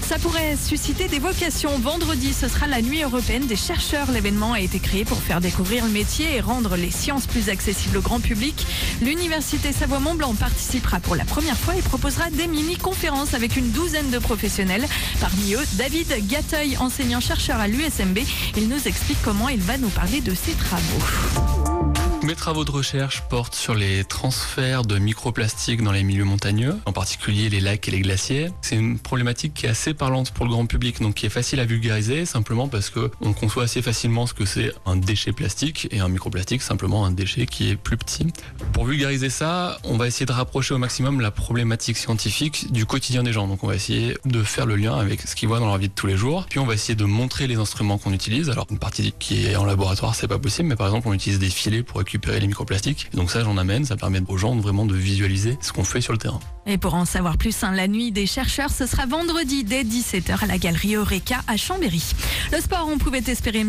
Ça pourrait susciter des vocations. Vendredi, ce sera la nuit européenne des chercheurs. L'événement a été créé pour faire découvrir le métier et rendre les sciences plus accessibles au grand public. L'Université Savoie-Mont-Blanc participera pour la première fois et proposera des mini-conférences avec une douzaine de professionnels. Parmi eux, David Gateuil, enseignant-chercheur à l'USMB. Il nous explique comment il va nous parler de ses travaux. Mes travaux de recherche portent sur les transferts de microplastiques dans les milieux montagneux, en particulier les lacs et les glaciers. C'est une problématique qui est assez parlante pour le grand public, donc qui est facile à vulgariser, simplement parce qu'on conçoit assez facilement ce que c'est un déchet plastique, et un microplastique, simplement un déchet qui est plus petit. Pour vulgariser ça, on va essayer de rapprocher au maximum la problématique scientifique du quotidien des gens. Donc on va essayer de faire le lien avec ce qu'ils voient dans leur vie de tous les jours. Puis on va essayer de montrer les instruments qu'on utilise. Alors une partie qui est en laboratoire, c'est pas possible, mais par exemple on utilise des filets pour récupérer les microplastiques. Et donc ça, j'en amène, ça permet aux gens vraiment de visualiser ce qu'on fait sur le terrain. Et pour en savoir plus, la nuit des chercheurs, ce sera vendredi dès 17h à la galerie Eureka à Chambéry. Le sport, on pouvait espérer